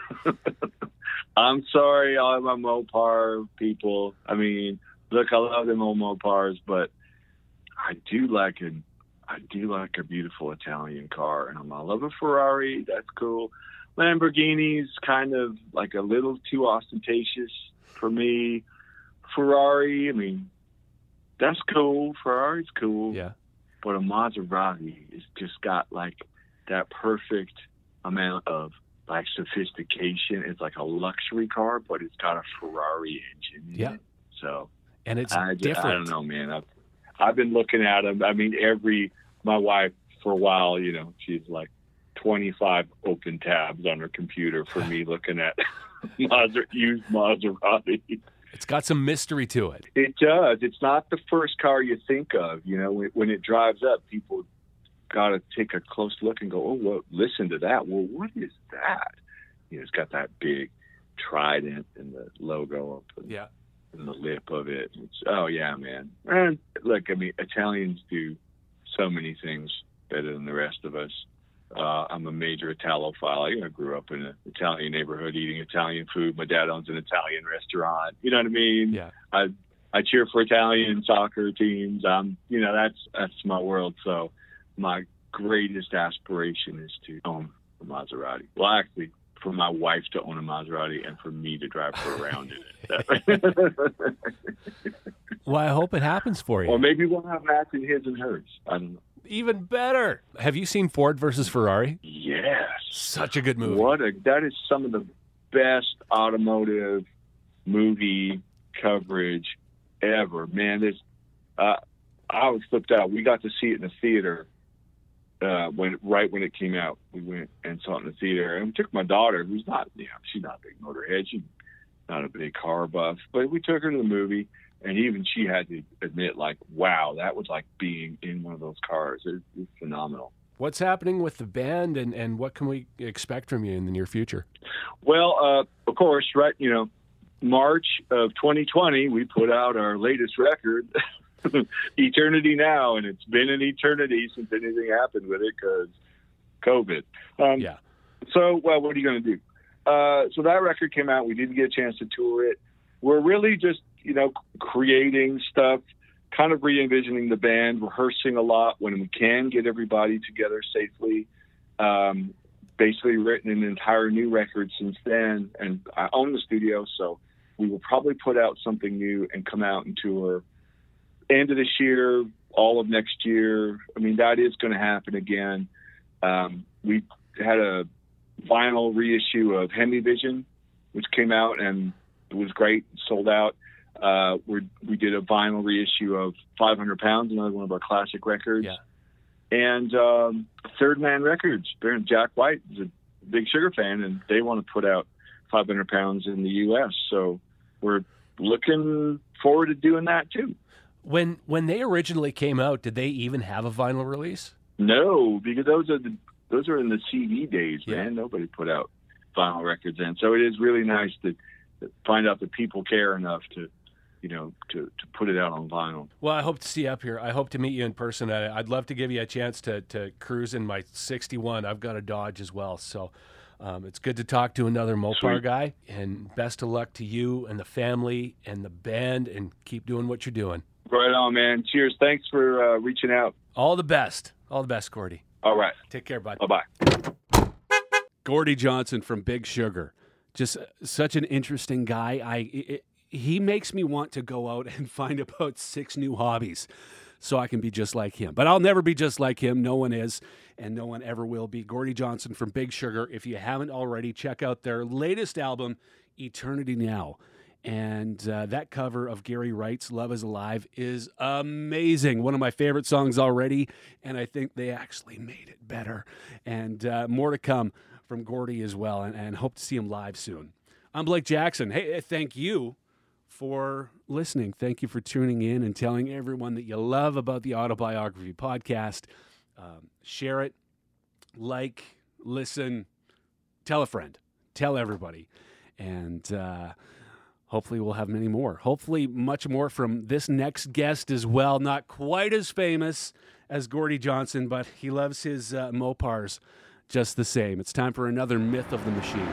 S2: I'm sorry, all my Mopar people. I mean, look, I love them old Mopars, but I do like a beautiful Italian car, and I love a Ferrari. That's cool. Lamborghini's kind of like a little too ostentatious for me. Ferrari, I mean, that's cool. Ferrari's cool.
S1: Yeah.
S2: But a Maserati has just got like that perfect amount of like sophistication. It's like a luxury car, but it's got a Ferrari engine in it. So,
S1: and it's different.
S2: I don't know, man. I've been looking at them. I mean, my wife for a while, you know, she's like 25 open tabs on her computer for me looking at used Maserati.
S1: It's got some mystery to it.
S2: It does. It's not the first car you think of. You know, when it drives up, people got to take a close look and go, oh, well, listen to that. Well, what is that? You know, it's got that big trident and the logo up in the lip of it. Oh, yeah, man. And look, I mean, Italians do so many things better than the rest of us. I'm a major Italophile. I grew up in an Italian neighborhood eating Italian food. My dad owns an Italian restaurant. You know what I mean?
S1: Yeah.
S2: I cheer for Italian soccer teams. You know, that's my world. So my greatest aspiration is to own a Maserati. Well, actually, for my wife to own a Maserati and for me to drive her around in it.
S1: Well, I hope it happens for you.
S2: Or maybe we'll have matching his and hers. I don't know.
S1: Even better. Have you seen Ford versus Ferrari?
S2: Yes.
S1: Such a good movie.
S2: That is some of the best automotive movie coverage ever. Man, I was flipped out. We got to see it in the theater when it came out. We went and saw it in the theater, and we took my daughter, who's not, she's not a big motorhead. She's not a big car buff, but we took her to the movie. And even she had to admit, like, wow, that was like being in one of those cars. It's phenomenal.
S1: What's happening with the band, and what can we expect from you in the near future?
S2: Well, of course, right, you know, March of 2020, we put out our latest record, Eternity Now, and it's been an eternity since anything happened with it because COVID. So, well, what are you going to do? So that record came out. We didn't get a chance to tour it. We're really just, you know, creating stuff, kind of re-envisioning the band, rehearsing a lot when we can get everybody together safely. Basically written an entire new record since then, and I own the studio, so we will probably put out something new and come out and tour end of this year, all of next year. I mean, that is going to happen again. We had a vinyl reissue of Hemivision, which came out, and it was great, sold out. We did a vinyl reissue of 500 Pounds, another one of our classic records.
S1: Yeah.
S2: And Third Man Records, Jack White is a big Sugar fan, and they want to put out 500 Pounds in the U.S. So we're looking forward to doing that too.
S1: When they originally came out, did they even have a vinyl release?
S2: No, because those are in the CD days, man. Nobody put out vinyl records then. So it is really nice to find out that people care enough to put it out on vinyl.
S1: Well, I hope to see you up here. I hope to meet you in person. I'd love to give you a chance to cruise in my 61. I've got a Dodge as well. So it's good to talk to another Mopar guy. And best of luck to you and the family and the band, and keep doing what you're doing.
S2: Right on, man. Cheers. Thanks for reaching out.
S1: All the best. All the best, Gordy.
S2: All right.
S1: Take care, bud.
S2: Bye-bye.
S1: Gordy Johnson from Big Sugar. Just such an interesting guy. He makes me want to go out and find about 6 new hobbies so I can be just like him. But I'll never be just like him. No one is, and no one ever will be. Gordy Johnson from Big Sugar. If you haven't already, check out their latest album, Eternity Now. And that cover of Gary Wright's Love is Alive is amazing. One of my favorite songs already, and I think they actually made it better. And more to come from Gordy as well, and hope to see him live soon. I'm Blake Jackson. Hey, thank you for listening. Thank you for tuning in and telling everyone that you love about the Autobiography Podcast. Share it, like, listen, tell a friend, tell everybody. And hopefully we'll have many more. Hopefully much more from this next guest as well. Not quite as famous as Gordy Johnson, but he loves his Mopars just the same. It's time for another Myth of the Machine.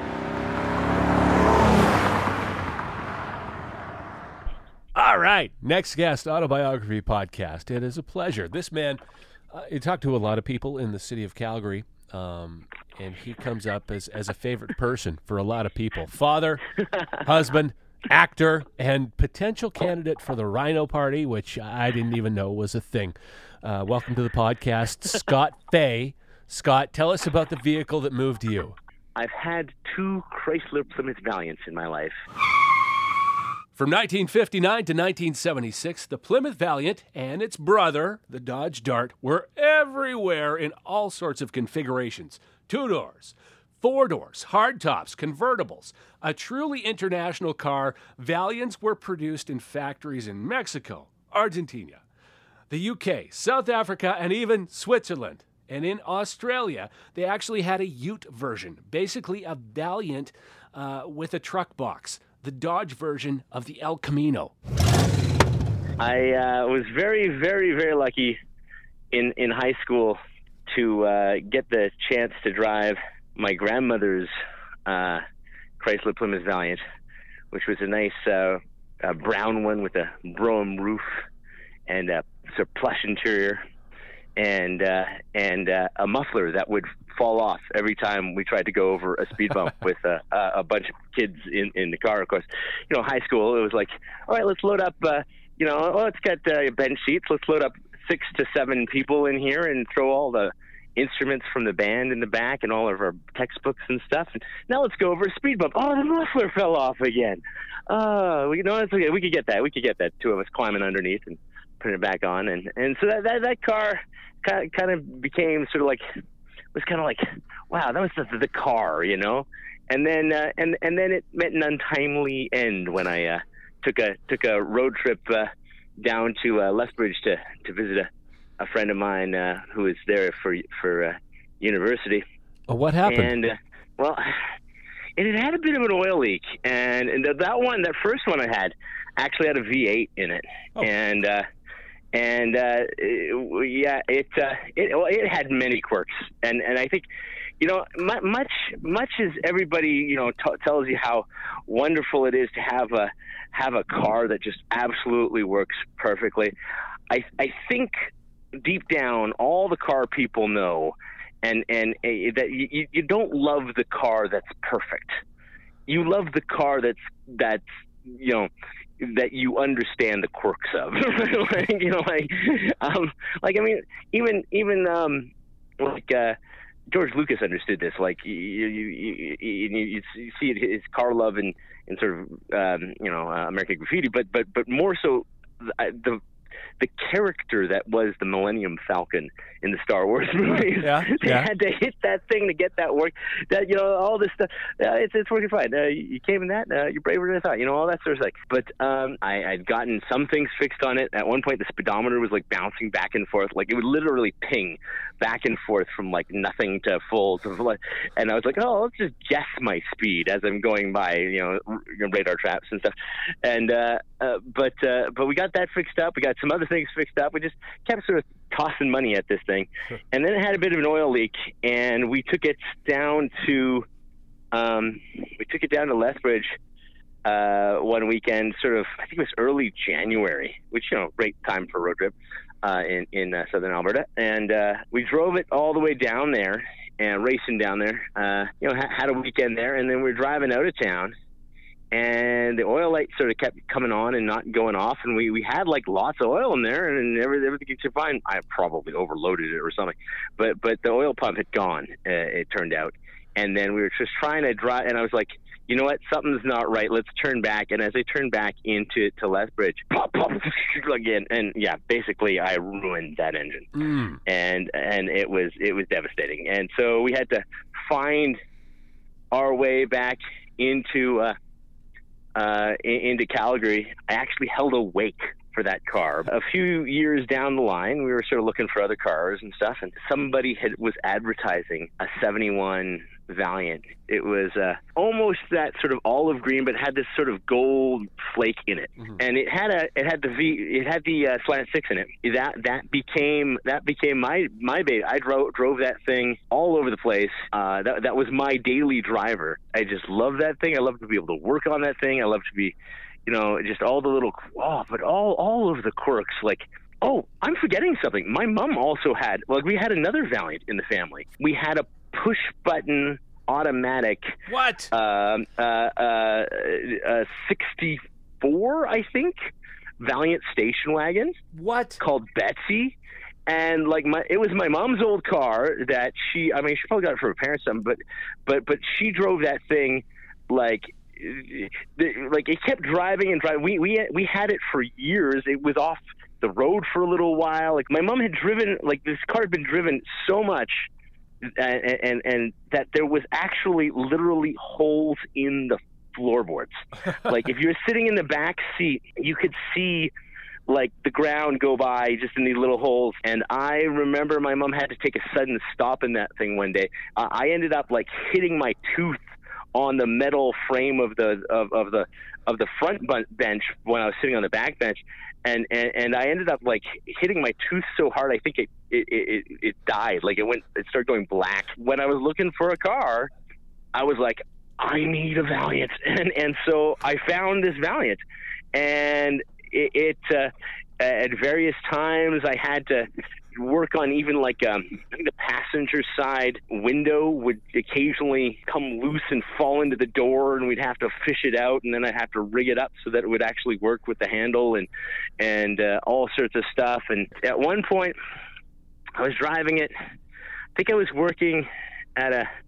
S1: All right, next guest, Autobiography Podcast. It is a pleasure. This man, you talk to a lot of people in the city of Calgary, and he comes up as a favorite person for a lot of people. Father, husband, actor, and potential candidate for the Rhino Party, which I didn't even know was a thing. Welcome to the podcast, Scott Fay. Scott, tell us about the vehicle that moved you.
S3: I've had 2 Chrysler Plymouth Valiants in my life.
S1: From 1959 to 1976, the Plymouth Valiant and its brother, the Dodge Dart, were everywhere in all sorts of configurations. 2 doors, 4 doors, hardtops, convertibles. A truly international car, Valiants were produced in factories in Mexico, Argentina, the UK, South Africa, and even Switzerland. And in Australia, they actually had a ute version, basically a Valiant with a truck box. The Dodge version of the El Camino.
S3: I was very, very, very lucky in high school to get the chance to drive my grandmother's Chrysler Plymouth Valiant, which was a nice brown one with a Brougham roof and a sort of plush interior and a muffler that would fall off every time we tried to go over a speed bump with a bunch of kids in the car. Of course, high school, it was like, all right, let's load up, let's get bench seats. Let's load up 6 to 7 people in here and throw all the instruments from the band in the back and all of our textbooks and stuff. And now let's go over a speed bump. Oh, the muffler fell off again. It's okay. We could get that. 2 of us climbing underneath and putting it back on. And so that car kind of became sort of like, was kind of like, wow, that was the car, and then it met an untimely end when I took a road trip down to Lethbridge to visit a friend of mine who was there for university.
S1: Oh, what happened?
S3: And it had a bit of an oil leak, and that first one I had actually had a V8 in it, it had many quirks, and I think, much as everybody tells you how wonderful it is to have a car that just absolutely works perfectly. I think deep down, all the car people know, and that you don't love the car that's perfect. You love the car that's that you understand the quirks of. George Lucas understood this. Like you see it, his car love in sort of American Graffiti, but more so the character that was the Millennium Falcon in the Star Wars movies. They had to hit that thing to get that work. That all this stuff. It's working fine. You came in that. You're braver than I thought. All that sort of stuff. But I'd gotten some things fixed on it. At one point, the speedometer was like bouncing back and forth. Like it would literally ping back and forth from like nothing to full to full. And I was like, oh, let's just guess my speed as I'm going by, radar traps and stuff. And but we got that fixed up. We got some other things fixed up. We just kept sort of tossing money at this thing, and then it had a bit of an oil leak, and we took it down to Lethbridge one weekend, sort of, I think it was early January, which great time for a road trip in southern Alberta, and we drove it all the way down there and racing down there. Had a weekend there, and then we were driving out of town. And the oil light sort of kept coming on and not going off, and we had like lots of oil in there, and everything was fine. I probably overloaded it or something, but the oil pump had gone. It turned out, and then we were just trying to drive, and I was like, you know what, something's not right. Let's turn back. And as I turned back to Lethbridge, pop again, and basically I ruined that engine, and it was devastating. And so we had to find our way back into Calgary. I actually held a wake for that car. A few years down the line, we were sort of looking for other cars and stuff, and somebody was advertising a 71 Valiant. It was almost that sort of olive green, but had this sort of gold flake in it, and it had the slant six in it. That became my baby. I drove that thing all over the place. That was my daily driver. I just love that thing. I love to be able to work on that thing. I love to be, just all the little, but all of the quirks, like. Oh, I'm forgetting something. My mom also had, we had another Valiant in the family. We had a push-button automatic.
S1: What?
S3: 64, I think, Valiant station wagon.
S1: What?
S3: Called Betsy. And like it was my mom's old car that she probably got it from her parents, but she drove that thing like it kept driving and driving. We had it for years. It was off the road for a little while. Like my mom had driven, like this car had been driven so much, and that there was actually literally holes in the floorboards. Like if you were sitting in the back seat, you could see like the ground go by just in these little holes. And I remember my mom had to take a sudden stop in that thing one day. I ended up like hitting my tooth on the metal frame of the front bench when I was sitting on the back bench, and I ended up like hitting my tooth so hard I think it died. Like it started going black. When I was looking for a car, I was like, I need a Valiant, and so I found this Valiant, and it at various times I had to work on even like I think the passenger side window would occasionally come loose and fall into the door, and we'd have to fish it out, and then I'd have to rig it up so that it would actually work with the handle and all sorts of stuff. And at one point I was driving it. I think I was working at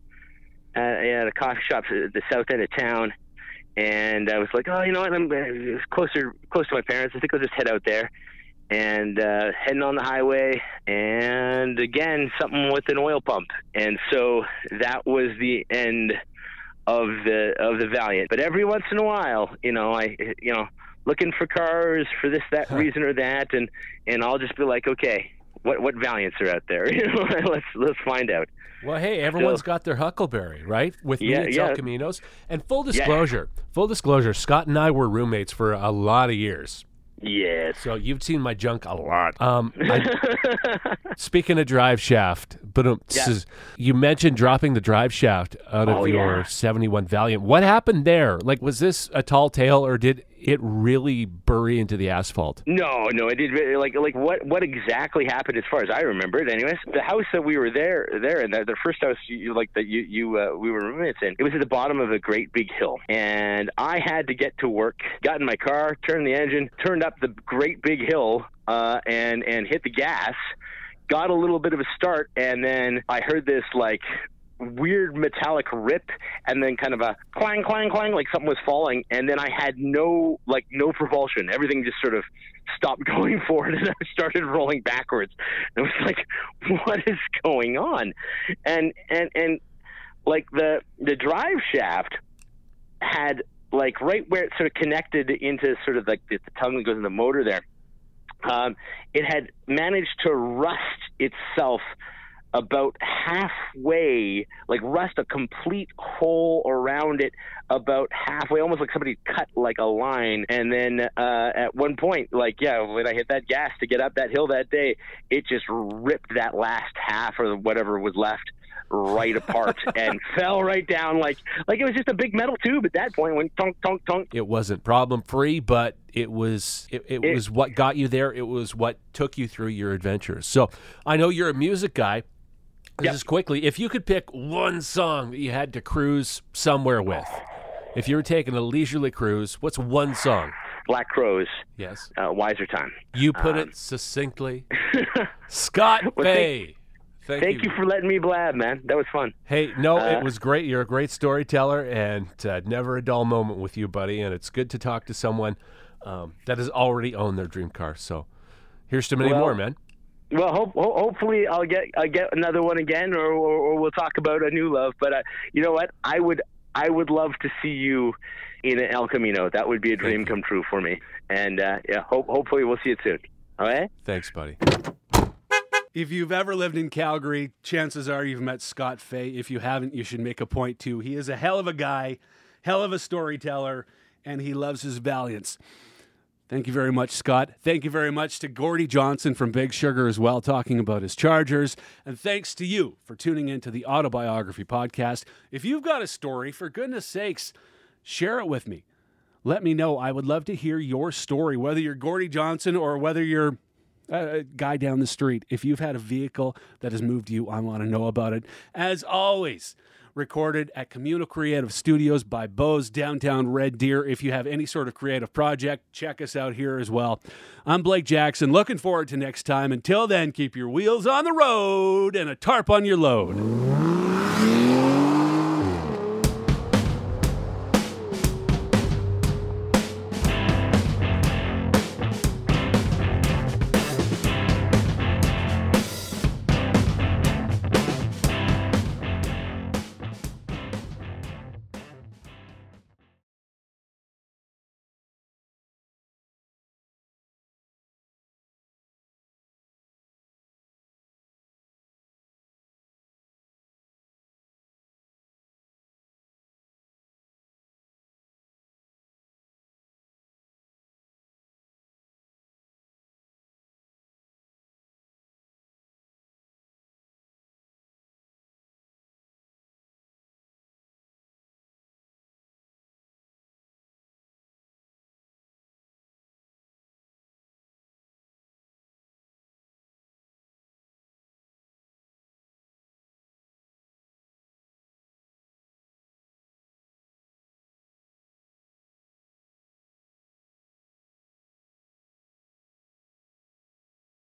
S3: a coffee shop at the south end of town, and I was like, oh, you know what, I'm close to my parents. I think I'll just head out there. And heading on the highway, and again something with an oil pump, and so that was the end of the Valiant. But every once in a while, I looking for cars for this, that reason or that, and I'll just be like, okay, what Valiants are out there? Let's find out.
S1: Well, hey, everyone's got their Huckleberry, right? With me, it's El Camino's. And full disclosure, Scott and I were roommates for a lot of years.
S3: Yes.
S1: So you've seen my junk a lot. Speaking of drive shaft, you mentioned dropping the drive shaft out of your 71 Valiant. What happened there? Like, was this a tall tale, or did it really bury into the asphalt?
S3: No, it did. Like what exactly happened, as far as I remember it, anyways. The house that we were there, and the first house we were roommates in, it was at the bottom of a great big hill, and I had to get to work. Got in my car, turned the engine, turned up the great big hill, and hit the gas. Got a little bit of a start, and then I heard this like weird metallic rip, and then kind of a clang, clang, clang, like something was falling, and then I had no propulsion. Everything just sort of stopped going forward, and I started rolling backwards. And it was like, what is going on? And like the drive shaft had, like, right where it sort of connected into sort of like the tongue that goes in the motor there, it had managed to rust itself about halfway, like rust a complete hole around it about halfway, almost like somebody cut like a line. And then at one point, like, when I hit that gas to get up that hill that day, it just ripped that last half or whatever was left right apart and fell right down like it was just a big metal tube at that point. Went tonk, tonk, tonk.
S1: It wasn't problem free, but it was what got you there. It was what took you through your adventures. So I know you're a music guy. Just quickly, if you could pick one song that you had to cruise somewhere with, if you were taking a leisurely cruise, what's one song?
S3: Black Crowes.
S1: Yes.
S3: Wiser Time.
S1: You put it succinctly. Scott Fay.
S3: Thank you for letting me blab, man. That was fun.
S1: Hey, no, it was great. You're a great storyteller, and never a dull moment with you, buddy. And it's good to talk to someone that has already owned their dream car. So here's to many more, man.
S3: Well, hopefully I'll get another one again, or we'll talk about a new love. But you know what? I would love to see you in an El Camino. That would be a dream come true for me. And hopefully we'll see it soon. All right?
S1: Thanks, buddy. If you've ever lived in Calgary, chances are you've met Scott Fay. If you haven't, you should make a point to. He is a hell of a guy, hell of a storyteller, and he loves his Valiants. Thank you very much, Scott. Thank you very much to Gordie Johnson from Big Sugar as well, talking about his Chargers. And thanks to you for tuning into the Autobiography Podcast. If you've got a story, for goodness sakes, share it with me. Let me know. I would love to hear your story, whether you're Gordie Johnson or whether you're guy down the street. If you've had a vehicle that has moved you, I want to know about it. As always, recorded at Communal Creative Studios by Bose, downtown Red Deer. If you have any sort of creative project, check us out here as well. I'm Blake Jackson. Looking forward to next time. Until then, keep your wheels on the road and a tarp on your load.